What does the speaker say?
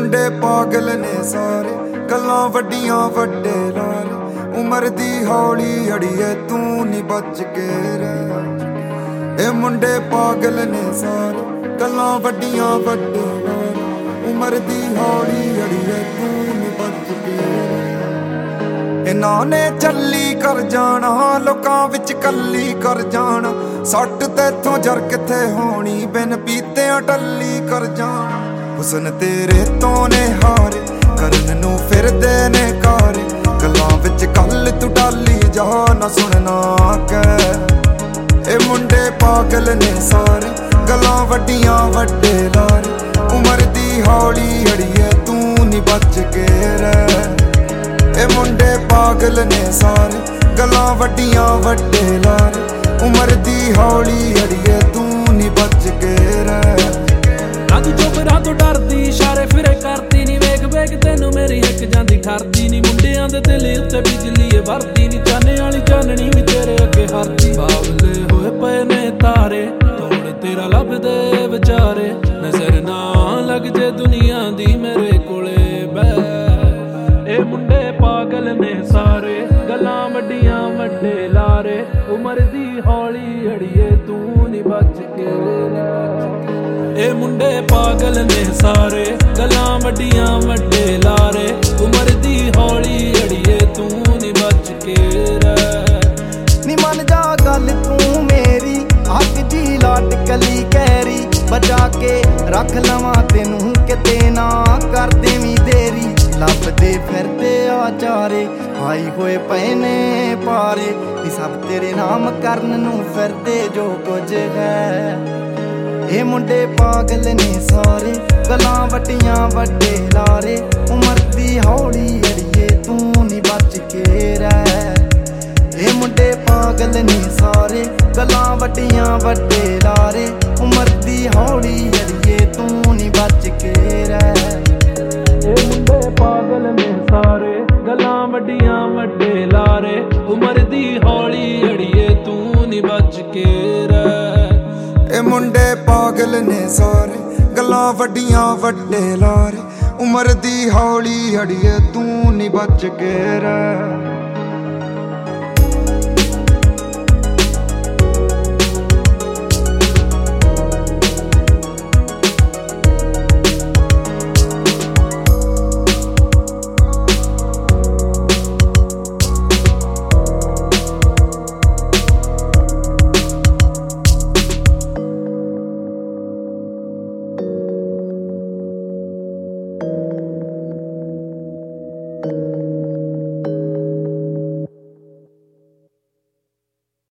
ਮੁੰਡੇ ਪਾਗਲ ਨੇ ਸਾਰੇ, ਗੱਲਾਂ ਵੱਡੀਆਂ ਵੱਡੇ ਲਾਰੇ। ਉਮਰ ਦੀ ਹੌਲੀ ਅੜੀਏ ਤੂੰ ਨੀ ਬਚ ਕੇ ਰਹਿ। ਇਹ ਮੁੰਡੇ ਪਾਗਲ ਨੇ ਸਾਰੇ, ਗੱਲਾਂ ਵੱਡੀਆਂ ਵੱਡੇ ਲਾਰੇ। ਉਮਰ ਦੀ ਹੌਲੀ ਅੜੀਏ ਤੂੰ ਨੀ ਬਚ ਕੇ ਰਹਿ। ਇਹਨਾਂ ਨੇ ਚੱਲੀ ਕਰ ਜਾਣਾ, ਲੋਕਾਂ ਵਿੱਚ ਕੱਲੀ ਕਰ ਜਾਣਾ। ਸੱਟ ਤੇਥੋਂ ਜਰ ਕਿੱਥੇ ਹੋਣੀ, ਬਿਨ ਪੀਤਿਆਂ ਟੱਲੀ ਕਰ ਜਾਣਾ। ਹੁਸਨ ਤੇਰੇ ਤੋਂ ਨੇ ਹਾਰੇ, ਕਰਨ ਨੂੰ ਫਿਰਦੇ ਨੇ ਕਾਰੇ। ਗੱਲਾਂ ਵਿੱਚ ਕੱਲ ਤੂੰ ਟਾਲੀ ਜਾ, ਨਾ ਸੁਣਨਾ ਕਹਿ। ਇਹ ਮੁੰਡੇ ਪਾਗਲ ਨੇ ਸਾਰੇ, ਗੱਲਾਂ ਵੱਡੀਆਂ ਵੱਡੇ ਲਾਰੇ। ਉਮਰ ਦੀ ਹੌਲੀ ਅੜੀਏ ਤੂੰ ਨੀ ਬਚ ਕੇ ਰਹਿ। ਇਹ ਮੁੰਡੇ ਪਾਗਲ ਨੇ ਸਾਰੇ, ਗੱਲਾਂ ਵੱਡੀਆਂ ਵੱਡੇ ਲਾਰੇ। ਉਮਰ ਦੀ ਹੌਲੀ ਅੜੀਏ ਤੂੰ ਨੀ ਬਚ ਕੇ ਰਹਿ। ਅੱਜ ਚੋਪਰਾਂ ਤੋਂ ਡਰਦੀ, ਇਸ਼ਾਰੇ ਫਿਰੇ ਕਰਦੀ ਨੀ। ਵੇਖ ਵੇਖ ਤੈਨੂੰ ਮੇਰੀ ਹਿੱਕ ਜਾਂਦੀ ਠਰਦੀ ਨੀ। ਮੁੰਡਿਆਂ ਦੇ ਦਿਲ ਉੱਤੇ ਬਿਜਲੀ ਏ ਵਰਦੀ ਨੀ। ਚਾਨੇ ਵਾਲੀ ਚਾਨਣੀ ਵੀ ਤੇਰੇ ਅੱਗੇ ਹਰਦੀ। ਬਾਵਲੇ ਹੋਏ ਪਏ ਨੇ ਤਾਰੇ, ਤੋੜ ਤੇਰਾ ਲੱਭਦੇ ਵਿਚਾਰੇ। ਨਜ਼ਰ ਨਾ ਲੱਗ ਜੇ ਦੁਨੀਆ ਦੀ ਮੇਰੇ ਕੋਲੇ ਬਹਿ। ਇਹ ਮੁੰਡੇ ਪਾਗਲ ਨੇ ਸਾਰੇ, ਗੱਲਾਂ ਵੱਡੀਆਂ ਵੱਡੇ ਲਾਰੇ। ਉਮਰ ਦੀ ਹੌਲੀ ਅੜੀਏ ਤੂੰ ਨੀ ਬਚ ਕੇ ਰਹਿ। ਇਹ ਮੁੰਡੇ ਪਾਗਲ ਨੇ ਸਾਰੇ, ਗੱਲਾਂ ਵੱਡੀਆਂ ਵੱਡੇ ਲਾਰੇ। ਉਮਰ ਦੀ ਹੌਲੀ ਅੜੀਏ ਤੂੰ ਨੀ ਬਚ ਕੇ ਰਹਿ। ਨੀ ਮੰਨ ਜਾ ਗੱਲ ਤੂੰ ਮੇਰੀ, ਅੱਗ ਦੀ ਲਾਟ ਕਲੀ ਕਹਿਰੀ। ਬਚਾ ਕੇ ਰੱਖ ਲਵਾਂ ਤੈਨੂੰ, ਕਿਤੇ ਨਾ ਕਰ ਦੇਵੀਂ ਦੇਰੀ। ਲੱਭਦੇ ਫਿਰਦੇ ਆ ਚਾਰੇ, ਆਈ ਹੋਏ ਪਏ ਨੇ ਪਾਰੇ। ਵੀ ਸਭ ਤੇਰੇ ਨਾਮ ਕਰਨ ਨੂੰ ਫਿਰਦੇ ਜੋ ਕੁਝ ਹੈ। ਇਹ ਮੁੰਡੇ ਪਾਗਲ ਨੇ ਸਾਰੇ, ਗੱਲਾਂ ਵੱਡੀਆਂ ਵੱਡੇ ਲਾਰੇ। ਉਮਰ ਦੀ ਹੌਲੀ ਅੜੀਏ ਤੂੰ ਨੀ ਬਚ ਕੇ ਰਹਿ। ਇਹ ਮੁੰਡੇ ਪਾਗਲ ਨੇ ਸਾਰੇ, ਗੱਲਾਂ ਵੱਡੀਆਂ ਵੱਡੇ ਲਾਰੇ। ਉਮਰ ਦੀ ਹੌਲੀ ਅੜੀਏ ਤੂੰ ਨੀ ਬਚ ਕੇ ਰਹਿ। ਇਹ ਮੁੰਡੇ ਪਾਗਲ ਨੇ ਸਾਰੇ, ਗੱਲਾਂ ਵੱਡੀਆਂ ਵੱਡੇ ਲਾਰੇ। ਉਮਰ ਦੀ ਹੌਲੀ ਅੜੀਏ ਤੂੰ ਨੀ ਬਚ ਕੇ ਰਹਿ। ਇਹ ਮੁੰਡੇ ਪਾਗਲ ਨੇ ਸਾਰੇ, ਗੱਲਾਂ ਵੱਡੀਆਂ ਵੱਡੇ ਲਾਰੇ। ਉਮਰ ਦੀ ਹੌਲੀ ਅੜੀਏ ਤੂੰ ਨੀ ਬਚ ਕੇ ਰਹਿ।